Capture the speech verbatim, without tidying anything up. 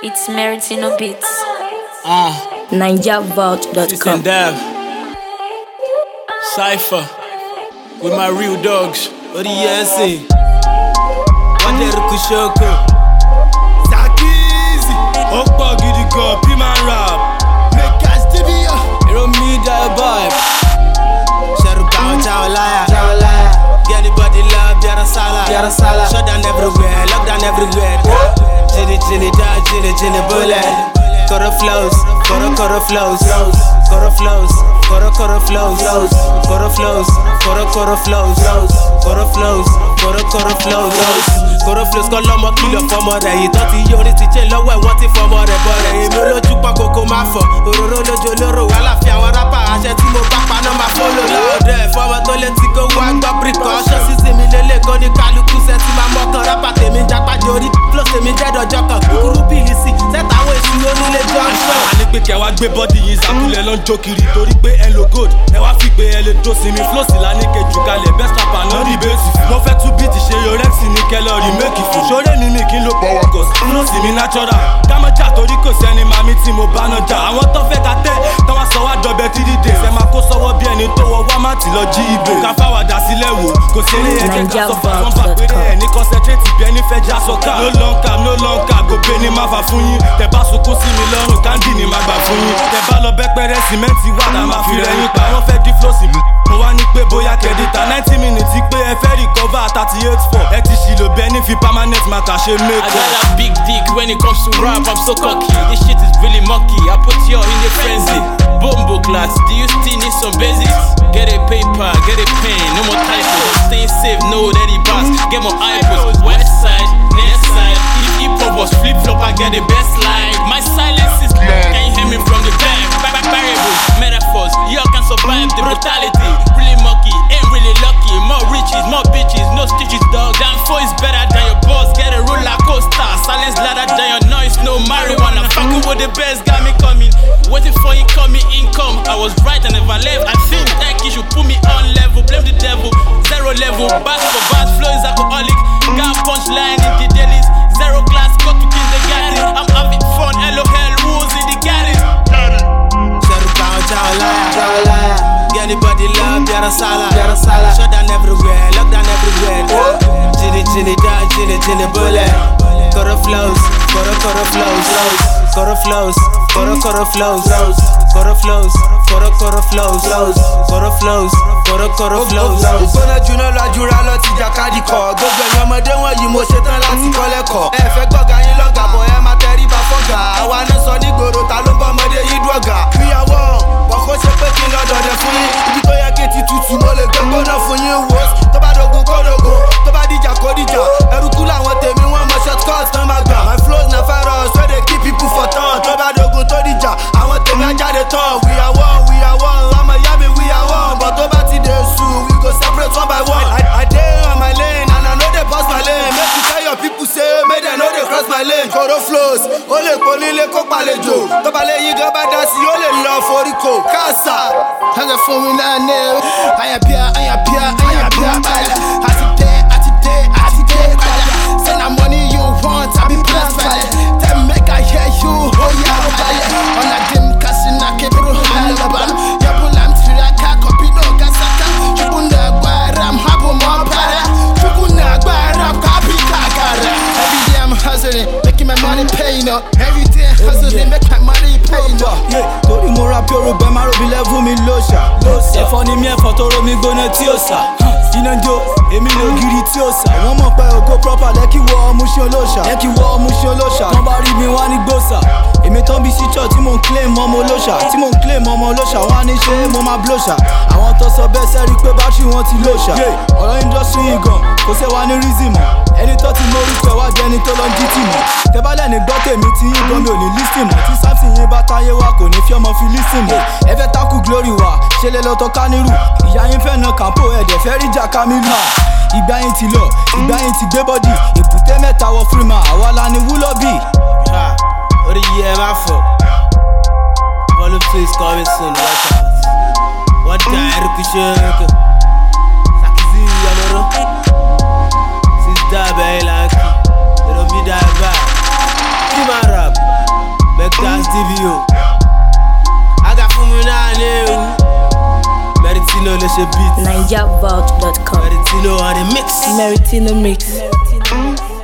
It's Meritino Beats. Uh, Ninja Vault dot com. Cypher with my real dogs. What do you say? One day Kushoko Sakizi Okpa gidi go P-Man rap Make us T V Hero media vibe Sharuka Chao liar Chao liar Get anybody love Yara Sala Yara Sala Shut down everywhere Lock down everywhere Ginny Ginny da Ginny Ginny bullet Coro flows Coro Coro flows Coro flows Coro Coro flows Coro flows Coro Coro flows Coro flows Coro Coro flows Coro flows kọ́ lọ́mọ kìlọ̀ fọmọ rẹ̀ yìí tó ti yí orí ti jẹ́ lọ́wọ́ ẹ̀ wọ́n ti fọmọ rẹ̀ bọ̀ rẹ̀ èmi lójú pa kókó máa fọ̀ òróró lójú olóró aláfíà àwọn rápà àṣẹ tí mo bá paná máa fọ́lọ̀ lọ́dọ̀ ẹ̀ fọmọ tó létí kó wá gbọ́ precaution sísè mi lélẹ̀ kó ní kálukú sẹ́tì máa mọ́kàn rápà tèmi jápá jorí flow tèmi jẹ́ dọ̀jọ́ kan kúkúrú bìlì sí sẹ́tàwọ̀ èsì onílé junction. a ní pé kẹ́ wá gbé bọ́dì yìí sàkúlẹ̀ lọ́n jó kiri torí pé ẹ lo gold ẹ wá fi gbé ẹ lè tó sinmi flow sí la ní kejì kalẹ̀ best rapper náà rí bẹ́ẹ̀sì mo fẹ́ tún bíìtì ṣe yorẹ́sì ní kẹlọ́ọ̀rì méèkì fún ṣoré ní mi kí n ló pọ̀wọ́ kọ̀ flow sí mi natural kámọ́jà torí kò sẹ́ni màmí tí mo bá náà jà àwọn tó fẹ́ ka tẹ́ tó wá sọ wá dọ̀bẹ̀ tí dídè ṣe máa kó sọ́wọ́ bí ẹni tó wọ wá má ti lọ jí ibè ká fáwàdà sílẹ̀ wò kò sí eré ẹ̀jẹ̀ ká sọ fún wọn bá péré ẹ̀ ní concentrate bí ẹni fẹ́ já sọ́kà no long cam no long cam gòbé ni má fà fún yín tẹ bá sunkún sí mi lọ́rùn káńdì ni má gbà fún yín tẹ bá lọ bẹ́pẹ́rẹ́ sìmẹ́ǹtì wà tá má fi rẹ́yìn pa wọ́n fẹ́ dí flow sí mi mo wá ní pé bóyá kẹ́díta ninety minutes pé ẹ fẹ́ recover thirty eight four ẹ ti ṣìlò bẹ́ẹ̀ ní fi permanent matter ṣe make up. I got a big dick when it comes to rap, I'm so cocky. This shit is really mucky. I put you in the frenzy. Bombo class, do you still need some basics? Get a paper, get a pen, no more typos. Staying safe, no daddy boss. Get more iPods. West side, next side. If hip hop was flip flop, I get the best life. My silence is long. Can you hear me from the back? Back variables, metaphors. Y'all can survive the brutality. Really mucky, ain't really lucky. More riches, more bitches, no stitches, dog. Damn four is better than your boss. Get a roller coaster. Silence louder than your noise. No marijuana. Fucking with the best, got me coming. Waiting for incoming income. I was right, I never left. I think that you should put me on level. Blame the devil. Zero level. Bass for bass. Flow is alcoholic. Got punchline in the dailies. Zero class. Got to kindergarten. I'm having fun. L O L. Rules in the garden. Chao liar, chao liar. Get anybody love, Yara Sala, Yara Sala. Shut down everywhere, lock down everywhere. Ginny, Ginny, da, Ginny, Ginny, bullet. Coro flows, Coro, Coro flows, Coro flows, Coro, Coro flows, Coro flows, Coro, Coro flows, Coro flows, Coro, Coro flows. Ògbóná jùlọ lọ àjùrà lọ ti jàkadì kọ. Gbogbo ẹ̀yin ọmọdé wọ̀nyí mo ṣetán láti kọ́ lẹ́kọ̀ọ́. Ẹ fẹ́ gbọ́gà yín lọ́gà bọ̀ ẹ máa tẹríba fọ́gà. Àwa náà sọ nígboro ta ló bọ́ ọmọdé yìí dùọ̀gà. Kíyàwó wọ́n kó ṣe pé kí n lọ dọ̀dẹ̀ fún yín. Ibi tó yẹ kí n ti tutù mo lè gbé gbóná fún yín wò. Tó bá dogun kó dogun, tó bá dìjà kó dìjà. Ẹrúkú làwọn tèmi wọ́n mọ shortcut tán máa gbà. My flows na virus wey dey keep people for town. Tó bá dogun tó dìjà, àwọn tèmi á jáde tán. We are one, we are one, ọmọ ìyá mi we are one. But tó bá ti dé sùn, we go separate one by one. I, I dey on my lane and I no dey pass my lane. Make you tell your people say, make dem no dey cross my lane. Coro flows, ó lè ponílé kó palejò. Tó bá lè yí gan bá dá sí, ó lè lọ foríko. Kásá, ẹ̀jẹ̀ fún mi náà ní ẹ̀. Àyàbíà, àyàbíà, àyàbíà, àyà. Àti dé, àti dé, àti dé, àyà. Say na money you want, I be blessed by it. Then make I hear you, oh yeah, oh yeah. On a dim kasina, kebru halabam. Yabulam tiraka, kopido gasaka. Chukunda guaram, habu mopara. Chukunda guaram, kapi kakara. Every day I'm hustling, making my money pay, no. Every day I'm hustling, make my money pay, no. Yeah, torí mo rap yóò rògbẹ́ má robi level mi lóṣà. Ẹ̀fọ́ ni mi ẹ̀fọ́ tó romi gbóná tí ó sà. Iná ń jó, èmi ló giri tí ó sà. Wọ́n mọ̀ pé ògo proper lẹ́kì wọ ọmú ṣe olóṣà. Lẹ́kì wọ ọmú ṣe olóṣà. Tán bá rí mi wá ní gbòòsà. Èmi tán bí síchọ̀ tí mò ń claim ọmọ olóṣà. Tí mò ń claim ọmọ olóṣà wá ní ṣé mo máa blóṣà. Àwọn tó sọ bẹ́ẹ̀ sẹ́rí pé bátìrì wọn ti lóṣà. Ọ̀rọ̀ industry yìí gan, kò sẹ́ wá ní reason mọ́. Ẹni tó ti móríkọ wá jẹ́ ẹni tó lọ ń jí tì mọ́. Tẹ́bálẹ̀ ní gbọ́ tèmi tí yín gan mi ò ní lísìn mọ́. Tí Samson yín bá táyé wá kò ní fi ọmọ fi lísìn mọ́. Ẹ fẹ́ tákù glory wá, ṣe lè lọ tọ́ kánírù. Ìyá yín fẹ́ na kàmpó ẹ̀dẹ̀ fẹ́ rí jà Kamilu. Ìgbà yín ti lọ, ìgbà yín ti gbé bọ́dì. Èbúté mẹ́ta wọ Freeman, àwa la ni wúlọ́ bì. Orí yìí ẹ má fọ̀. Volume two is coming soon, watch out. Wọ́n dá ẹrúkú ṣe é kò. Sàkísí ọmọró. Sísá bẹ́ẹ̀ láńkì. Èrò mi dá ẹ bá. Kí máa rap? B O. I got for me now, Meritino, let's a beat. Ninja Vault dot com. Meritino on the mix. Meritino mix.